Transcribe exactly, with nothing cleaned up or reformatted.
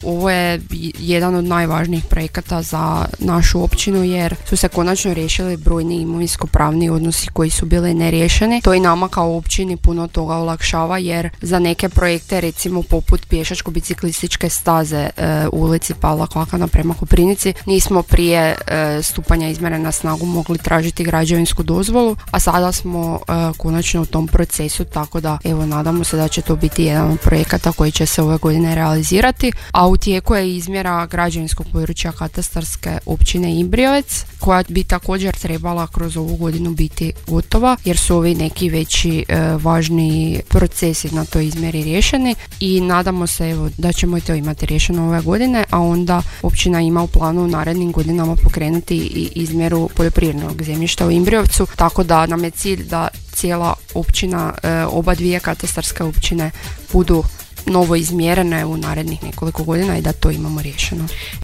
ovo je jedan od najvažnijih projekata za našu općinu jer su se konačno riješili brojni imovinsko-pravni odnosi koji su bili neriješeni. To i nama kao općini puno toga olakšava jer za neke projekte, recimo poput pješačko-biciklističke staze e, u ulici Pavla Klakana prema Koprivnici, nismo prije e, stupanja izmjene na snagu mogli tražiti građevinsku dozvolu, a sada smo e, konačno u tom procesu, tako da evo nadamo se da će to biti jedan od projekata koji će se ove godine realizirati, a u tijeku je izmjera građevinskog područja katastarske općine Imbrijevec koja bi također trebala kroz ovu godinu biti gotova jer su ovi neki veći e, važni procesi na toj izmjeri riješeni i nadamo se evo da ćemo i to imati riješeno ove godine, a onda općina ima u planu u narednim godinama pokrenuti i izmjeru poljoprivrednog zemljišta u Imbrijevcu, tako da nam je cilj da cijela općina, e, oba dvije katastarske općine budu novo izmjerene u narednih nekoliko godina i da to imamo riješeno.